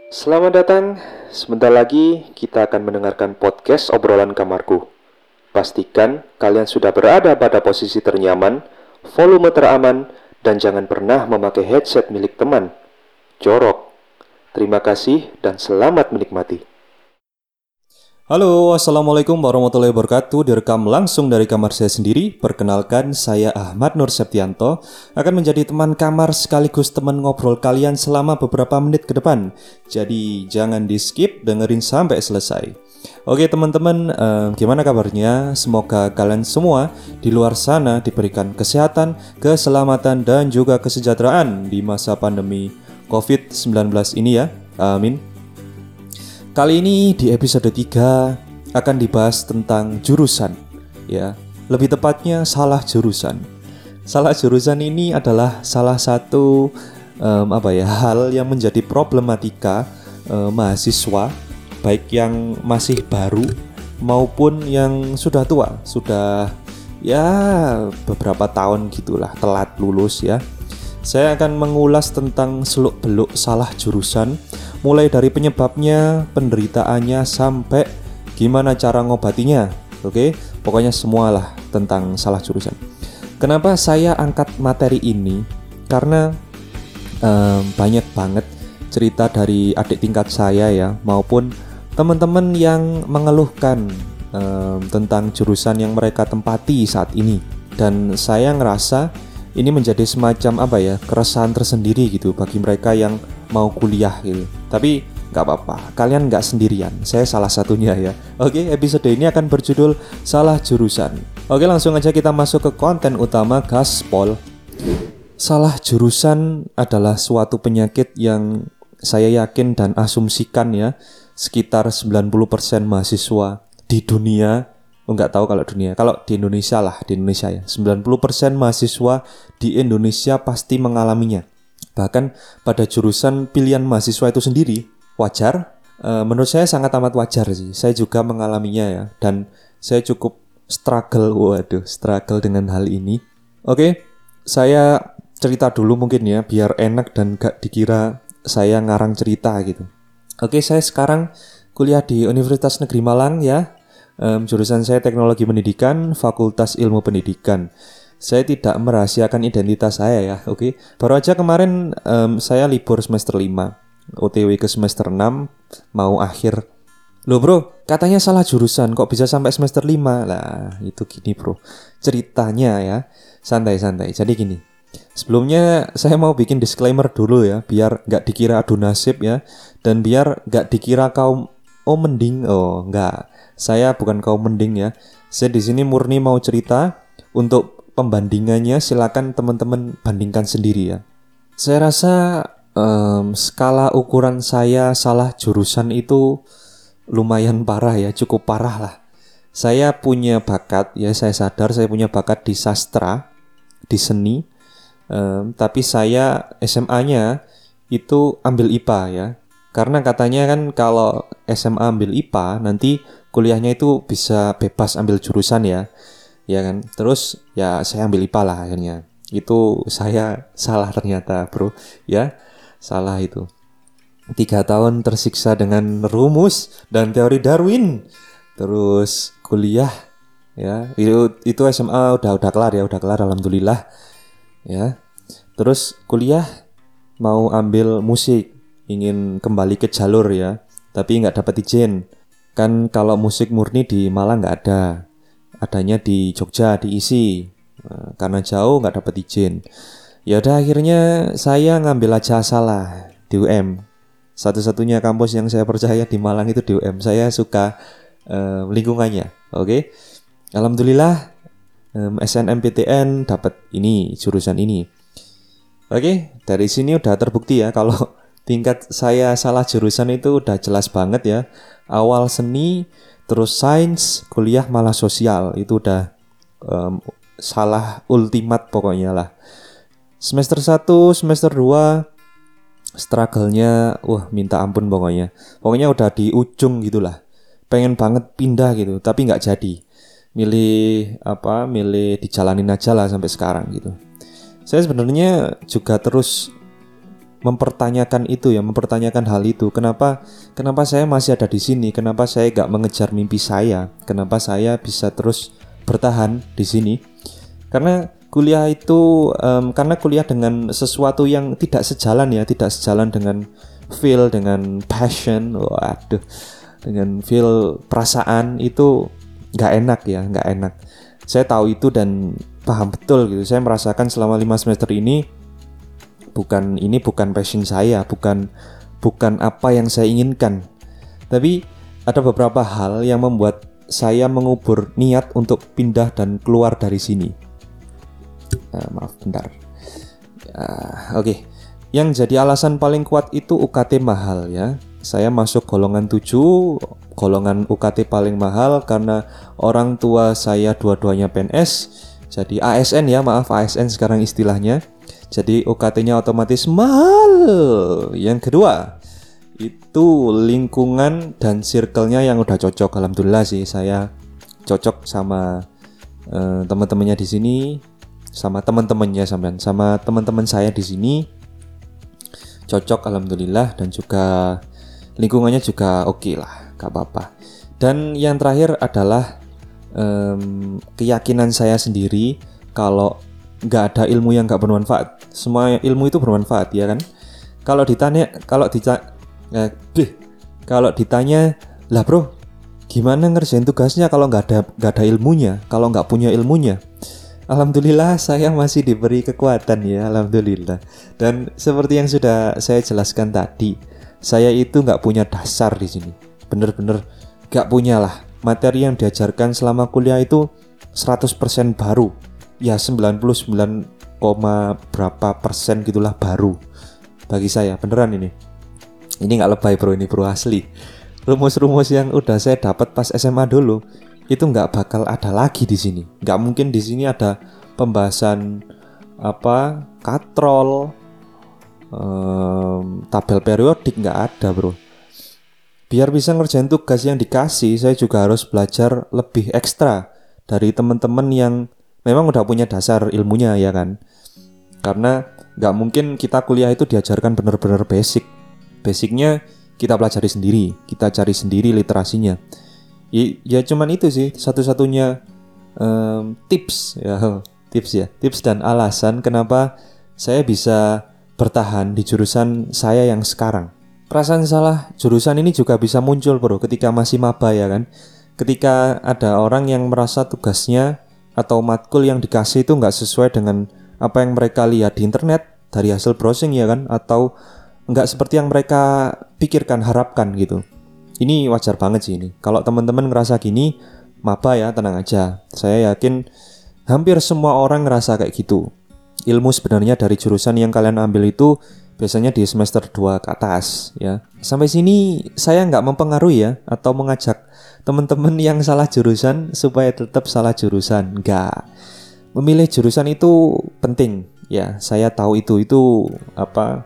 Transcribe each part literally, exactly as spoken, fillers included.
Selamat datang, sebentar lagi kita akan mendengarkan podcast obrolan kamarku. Pastikan kalian sudah berada pada posisi ternyaman, volume teraman, dan jangan pernah memakai headset milik teman. Jorok. Terima kasih dan selamat menikmati. Halo, Assalamualaikum warahmatullahi wabarakatuh. Direkam langsung dari kamar saya sendiri. Perkenalkan, saya Ahmad Nur Septianto, akan menjadi teman kamar sekaligus teman ngobrol kalian selama beberapa menit ke depan. Jadi jangan di skip, dengerin sampai selesai. Oke teman-teman, eh, gimana kabarnya? Semoga kalian semua di luar sana diberikan kesehatan, keselamatan, dan juga kesejahteraan di masa pandemi covid sembilan belas ini ya. Amin. Kali ini di episode tiga akan dibahas tentang jurusan, ya. Lebih tepatnya salah jurusan. Salah jurusan ini adalah salah satu um, apa ya hal yang menjadi problematika um, mahasiswa, baik yang masih baru maupun yang sudah tua, sudah ya beberapa tahun gitulah telat lulus ya. Saya akan mengulas tentang seluk-beluk salah jurusan, mulai dari penyebabnya, penderitaannya, sampai gimana cara ngobatinya. Oke, pokoknya semualah tentang salah jurusan. Kenapa saya angkat materi ini? Karena um, banyak banget cerita dari adik tingkat saya ya, maupun teman-teman yang mengeluhkan um, tentang jurusan yang mereka tempati saat ini. Dan saya ngerasa ini menjadi semacam apa ya keresahan tersendiri gitu bagi mereka yang mau kuliah gitu. Tapi nggak apa-apa, kalian nggak sendirian. Saya salah satunya ya. Oke, episode ini akan berjudul salah jurusan. Oke, langsung aja kita masuk ke konten utama gaspol. Salah jurusan adalah suatu penyakit yang saya yakin dan asumsikan ya sekitar sembilan puluh persen mahasiswa di dunia. Enggak tahu kalau dunia, kalau di Indonesia lah, di Indonesia ya, sembilan puluh persen mahasiswa di Indonesia pasti mengalaminya. Bahkan pada jurusan pilihan mahasiswa itu sendiri, wajar, e, menurut saya sangat amat wajar sih. Saya juga mengalaminya ya, dan saya cukup struggle, waduh, struggle dengan hal ini. Oke, saya cerita dulu mungkin ya, biar enak dan gak dikira saya ngarang cerita gitu. Oke, saya sekarang kuliah di Universitas Negeri Malang ya. Um, jurusan saya teknologi pendidikan, Fakultas Ilmu Pendidikan. Saya tidak merahasiakan identitas saya ya, oke. Okay? Baru aja kemarin um, saya libur semester lima, O T W ke semester enam, mau akhir. Loh bro, katanya salah jurusan, kok bisa sampai semester lima? Lah, itu gini bro, ceritanya ya, santai-santai. Jadi gini, sebelumnya saya mau bikin disclaimer dulu ya, biar gak dikira adu nasib ya, dan biar gak dikira kaum oh mending, oh enggak. Saya bukan kaum mending ya. Saya di sini murni mau cerita. Untuk pembandingannya silakan teman-teman bandingkan sendiri ya. Saya rasa um, skala ukuran saya salah jurusan itu lumayan parah ya, cukup parah lah. Saya punya bakat ya, saya sadar saya punya bakat di sastra, di seni. Um, tapi saya S M A-nya itu ambil I P A ya. Karena katanya kan kalau S M A ambil I P A nanti kuliahnya itu bisa bebas ambil jurusan ya. Ya kan. Terus ya saya ambil I P A lah akhirnya. Itu saya salah ternyata, bro. Ya, salah itu. Tiga tahun tersiksa dengan rumus dan teori Darwin. Terus kuliah ya. Itu itu S M A udah udah kelar ya, udah kelar alhamdulillah. Ya. Terus kuliah mau ambil musik. Ingin kembali ke jalur ya, tapi nggak dapat izin. Kan kalau musik murni di Malang nggak ada, adanya di Jogja, di I S I. Nah, karena jauh nggak dapat izin. Ya udah akhirnya saya ngambil aja salah di U M. Satu-satunya kampus yang saya percaya di Malang itu di U M. Saya suka um, lingkungannya. Oke, alhamdulillah um, S N M P T N dapat ini jurusan ini. Oke, dari sini udah terbukti ya kalau tingkat saya salah jurusan itu udah jelas banget ya. Awal seni, terus sains, kuliah malah sosial. Itu udah um, salah ultimat pokoknya lah. Semester satu, semester dua struggle-nya wah minta ampun pokoknya. Pokoknya udah di ujung gitulah. Pengen banget pindah gitu, tapi gak jadi. Milih apa? Milih dijalanin aja lah sampai sekarang gitu. Saya sebenarnya juga terus mempertanyakan itu ya, mempertanyakan hal itu. Kenapa kenapa saya masih ada di sini? Kenapa saya gak mengejar mimpi saya? Kenapa saya bisa terus bertahan di sini? Karena kuliah itu um, karena kuliah dengan sesuatu yang tidak sejalan ya, tidak sejalan dengan feel, dengan passion, waduh, dengan feel perasaan itu gak enak ya, gak enak. Saya tahu itu dan paham betul gitu. Saya merasakan selama lima semester ini bukan ini bukan passion saya, bukan bukan apa yang saya inginkan. Tapi ada beberapa hal yang membuat saya mengubur niat untuk pindah dan keluar dari sini. Uh, maaf, bentar. Uh, Oke, okay. Yang jadi alasan paling kuat itu U K T mahal ya. Saya masuk golongan tujuh, golongan U K T paling mahal karena orang tua saya dua-duanya P N S. Jadi A S N ya, maaf A S N sekarang istilahnya. Jadi U K T-nya otomatis mahal. Yang kedua, itu lingkungan dan circle-nya yang udah cocok. Alhamdulillah sih saya cocok sama uh, teman-temannya di sini, sama teman-temannya sampean, sama teman-teman saya di sini. Cocok alhamdulillah, dan juga lingkungannya juga oke okay lah, gak apa-apa. Dan yang terakhir adalah um, keyakinan saya sendiri kalau nggak ada ilmu yang nggak bermanfaat. Semua ilmu itu bermanfaat ya kan. Kalau ditanya, kalau ditanya, eh, kalau ditanya, lah bro, gimana ngerjain tugasnya kalau nggak ada nggak ada ilmunya, kalau nggak punya ilmunya? Alhamdulillah saya masih diberi kekuatan ya, alhamdulillah. Dan seperti yang sudah saya jelaskan tadi, saya itu nggak punya dasar di sini, bener-bener nggak punya lah. Materi yang diajarkan selama kuliah itu seratus persen baru. Ya sembilan puluh sembilan, berapa persen gitulah baru bagi saya, beneran ini. Ini gak lebay bro, ini bro asli. Rumus-rumus yang udah saya dapat pas S M A dulu itu gak bakal ada lagi di sini. Gak mungkin di sini ada pembahasan apa katrol, um, tabel periodik, gak ada bro. Biar bisa ngerjain tugas yang dikasih, saya juga harus belajar lebih ekstra dari teman-teman yang memang udah punya dasar ilmunya ya kan. Karena gak mungkin kita kuliah itu diajarkan benar-benar basic. Basicnya kita pelajari sendiri, kita cari sendiri literasinya. Ya, ya cuman itu sih satu-satunya um, tips ya, tips ya, tips dan alasan kenapa saya bisa bertahan di jurusan saya yang sekarang. Perasaan salah jurusan ini juga bisa muncul bro ketika masih maba ya kan. Ketika ada orang yang merasa tugasnya atau matkul yang dikasih itu nggak sesuai dengan apa yang mereka lihat di internet dari hasil browsing ya kan, atau nggak seperti yang mereka pikirkan, harapkan gitu. Ini wajar banget sih ini. Kalau teman-teman ngerasa gini, maba ya, tenang aja. Saya yakin hampir semua orang ngerasa kayak gitu. Ilmu sebenarnya dari jurusan yang kalian ambil itu biasanya di semester dua ke atas ya. Sampai sini saya nggak mempengaruhi ya, atau mengajak teman-teman yang salah jurusan supaya tetap salah jurusan. Nggak. Memilih jurusan itu penting ya. Saya tahu itu itu apa?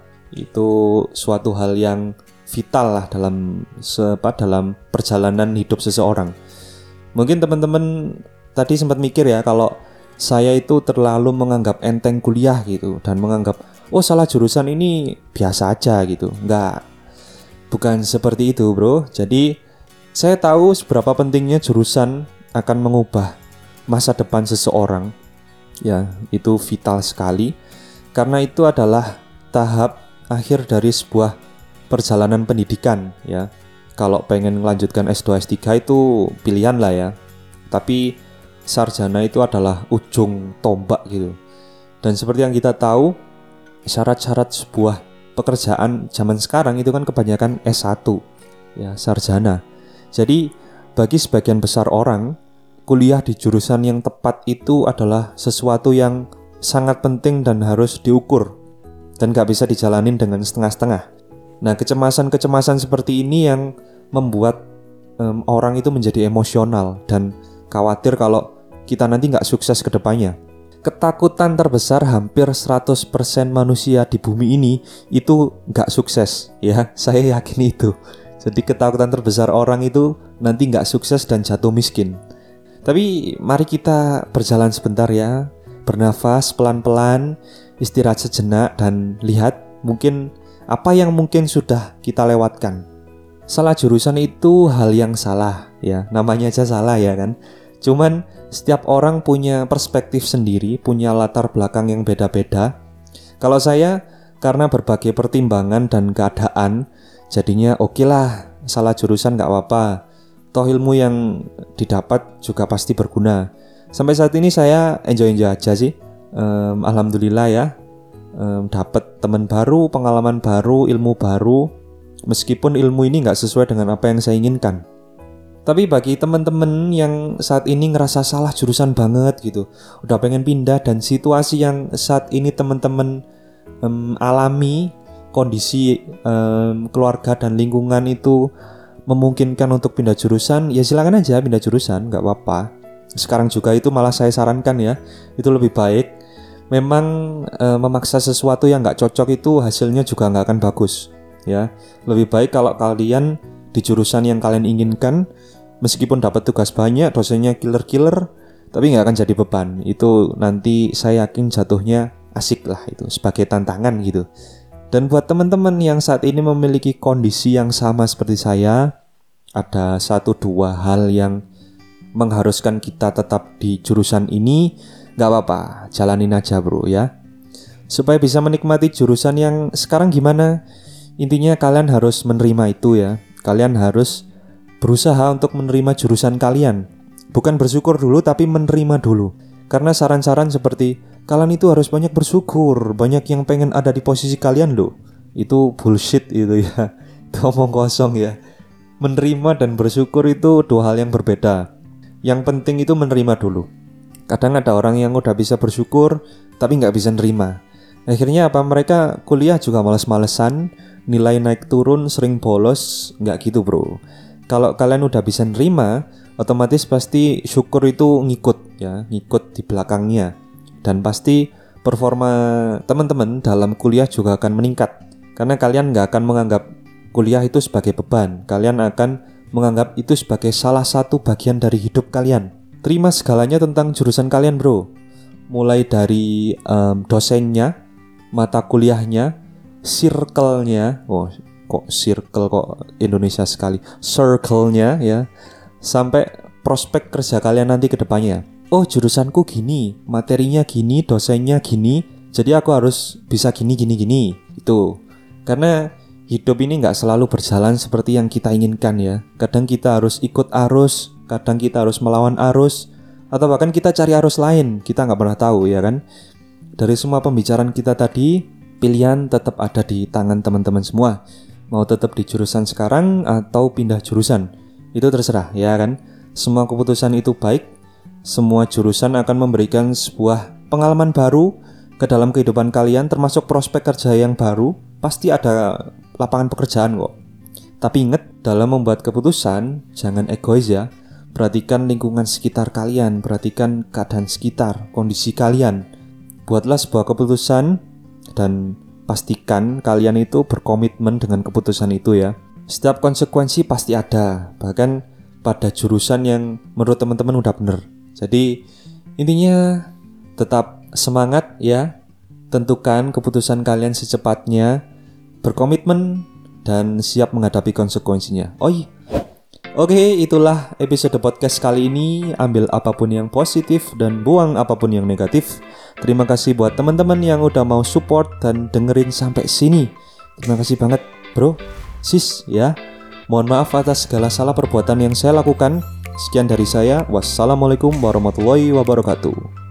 Itu suatu hal yang vital lah dalam sepa dalam perjalanan hidup seseorang. Mungkin teman-teman tadi sempat mikir ya kalau saya itu terlalu menganggap enteng kuliah gitu, dan menganggap oh salah jurusan ini biasa aja gitu. Enggak, bukan seperti itu bro. Jadi saya tahu seberapa pentingnya jurusan akan mengubah masa depan seseorang. Ya, itu vital sekali. Karena itu adalah tahap akhir dari sebuah perjalanan pendidikan ya. Kalau pengen melanjutkan S dua S tiga itu pilihan lah ya. Tapi sarjana itu adalah ujung tombak gitu. Dan seperti yang kita tahu, syarat-syarat sebuah pekerjaan zaman sekarang itu kan kebanyakan S satu ya, sarjana. Jadi bagi sebagian besar orang, kuliah di jurusan yang tepat itu adalah sesuatu yang sangat penting dan harus diukur, dan gak bisa dijalanin dengan setengah-setengah. Nah, kecemasan-kecemasan seperti ini yang membuat um, orang itu menjadi emosional dan khawatir kalau kita nanti gak sukses ke depannya. Ketakutan terbesar hampir seratus persen manusia di bumi ini itu gak sukses ya, saya yakin itu. Jadi ketakutan terbesar orang itu nanti gak sukses dan jatuh miskin. Tapi mari kita berjalan sebentar ya, bernafas pelan-pelan, istirahat sejenak, dan lihat mungkin Apa yang mungkin sudah kita lewatkan. Salah jurusan itu hal yang salah ya, namanya aja salah ya kan. Cuman setiap orang punya perspektif sendiri, punya latar belakang yang beda-beda. Kalau saya karena berbagai pertimbangan dan keadaan, jadinya oke okay lah, salah jurusan gak apa-apa. Toh ilmu yang didapat juga pasti berguna. Sampai saat ini saya enjoy-enjoy aja sih. Um, Alhamdulillah ya, um, dapat teman baru, pengalaman baru, ilmu baru. Meskipun ilmu ini gak sesuai dengan apa yang saya inginkan. Tapi bagi teman-teman yang saat ini ngerasa salah jurusan banget gitu, udah pengen pindah dan situasi yang saat ini teman-teman um, alami, kondisi um, keluarga dan lingkungan itu memungkinkan untuk pindah jurusan, ya silakan aja pindah jurusan, gak apa-apa. Sekarang juga itu malah saya sarankan ya, itu lebih baik. Memang e, memaksa sesuatu yang gak cocok itu hasilnya juga gak akan bagus ya. Lebih baik kalau kalian di jurusan yang kalian inginkan, meskipun dapat tugas banyak, dosennya killer-killer, tapi gak akan jadi beban. Itu nanti saya yakin jatuhnya asik lah, itu sebagai tantangan gitu. Dan buat teman-teman yang saat ini memiliki kondisi yang sama seperti saya, ada satu dua hal yang mengharuskan kita tetap di jurusan ini, gak apa-apa, jalanin aja bro ya. Supaya bisa menikmati jurusan yang sekarang gimana, intinya kalian harus menerima itu ya. Kalian harus berusaha untuk menerima jurusan kalian. Bukan bersyukur dulu, tapi menerima dulu. Karena saran-saran seperti kalian itu harus banyak bersyukur, banyak yang pengen ada di posisi kalian loh, itu bullshit itu ya. Itu omong kosong ya. Menerima dan bersyukur itu dua hal yang berbeda. Yang penting itu menerima dulu. Kadang ada orang yang udah bisa bersyukur tapi gak bisa nerima. Akhirnya apa, mereka kuliah juga males-malesan, nilai naik turun, sering bolos. Gak gitu bro. Kalau kalian udah bisa nerima, otomatis pasti syukur itu ngikut ya, ngikut di belakangnya. Dan pasti performa teman-teman dalam kuliah juga akan meningkat. Karena kalian gak akan menganggap kuliah itu sebagai beban. Kalian akan menganggap itu sebagai salah satu bagian dari hidup kalian. Terima segalanya tentang jurusan kalian bro. Mulai dari um, dosennya, mata kuliahnya, circle-nya, oh kok circle kok Indonesia sekali, circle-nya ya, sampai prospek kerja kalian nanti ke depannya. Oh jurusanku gini, materinya gini, dosennya gini, jadi aku harus bisa gini gini gini. Itu karena hidup ini gak selalu berjalan seperti yang kita inginkan ya. Kadang kita harus ikut arus, kadang kita harus melawan arus, atau bahkan kita cari arus lain. Kita gak pernah tahu ya kan. Dari semua pembicaraan kita tadi, pilihan tetap ada di tangan teman-teman semua. Mau tetap di jurusan sekarang atau pindah jurusan, itu terserah ya kan. Semua keputusan itu baik. Semua jurusan akan memberikan sebuah pengalaman baru ke dalam kehidupan kalian, termasuk prospek kerja yang baru. Pasti ada lapangan pekerjaan kok. Tapi ingat, dalam membuat keputusan jangan egois ya. Perhatikan lingkungan sekitar kalian, perhatikan keadaan sekitar, kondisi kalian. Buatlah sebuah keputusan dan pastikan kalian itu berkomitmen dengan keputusan itu ya. Setiap konsekuensi pasti ada, bahkan pada jurusan yang menurut teman-teman udah bener. Jadi intinya tetap semangat ya. Tentukan keputusan kalian secepatnya, berkomitmen dan siap menghadapi konsekuensinya. Oh iya. Oke, itulah episode podcast kali ini. Ambil apapun yang positif dan buang apapun yang negatif. Terima kasih buat teman-teman yang udah mau support dan dengerin sampai sini. Terima kasih banget bro, sis ya. Mohon maaf atas segala salah perbuatan yang saya lakukan. Sekian dari saya. Wassalamualaikum warahmatullahi wabarakatuh.